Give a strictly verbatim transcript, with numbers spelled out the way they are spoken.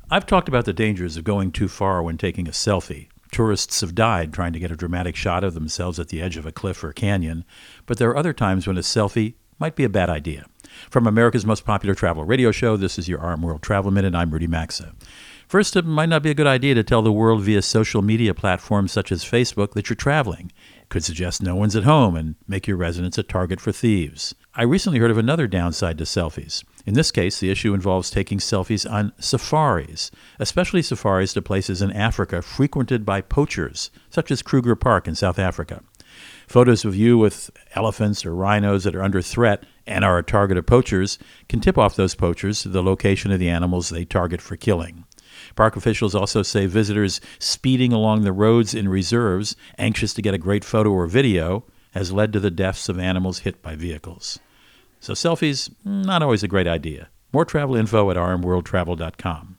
I've talked about the dangers of going too far when taking a selfie. Tourists have died trying to get a dramatic shot of themselves at the edge of a cliff or canyon, but there are other times when a selfie might be a bad idea. From America's most popular travel radio show, this is your R M World Travel Minute. I'm Rudy Maxa. First, it might not be a good idea to tell the world via social media platforms such as Facebook that you're traveling. It could suggest no one's at home and make your residence a target for thieves. I recently heard of another downside to selfies. In this case, the issue involves taking selfies on safaris, especially safaris to places in Africa frequented by poachers, such as Kruger Park in South Africa. Photos of you with elephants or rhinos that are under threat and are a target of poachers can tip off those poachers to the location of the animals they target for killing. Park officials also say visitors speeding along the roads in reserves, anxious to get a great photo or video, has led to the deaths of animals hit by vehicles. So selfies, not always a great idea. More travel info at r m world travel dot com.